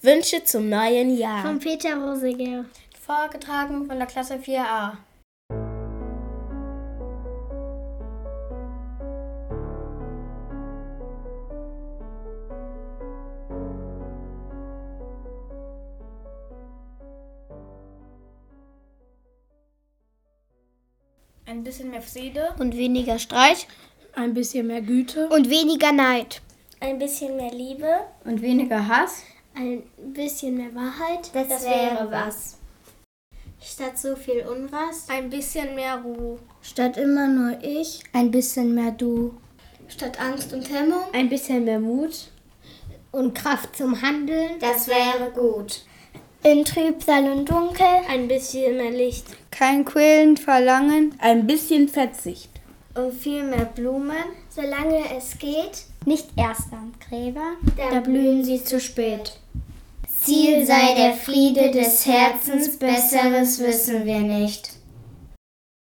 Wünsche zum neuen Jahr. Von Peter Rosiger. Vorgetragen von der Klasse 4a. Ein bisschen mehr Friede Und weniger Streit. Ein bisschen mehr Güte. Und weniger Neid. ein bisschen mehr Liebe, Und weniger Hass? Ein bisschen mehr Wahrheit. das wäre was. Statt so viel Unrast. Ein bisschen mehr Ruhe, Statt immer nur ich. Ein bisschen mehr du. Statt Angst und Hemmung. Ein bisschen mehr Mut. Und Kraft zum Handeln. das wäre gut. In Trübsal und Dunkel. Ein bisschen mehr Licht Kein quälend Verlangen. Ein bisschen Verzicht. und viel mehr Blumen, Solange es geht. Nicht erst am Gräber. Da blühen sie zu spät. Ziel sei der Friede des Herzens, Besseres wissen wir nicht.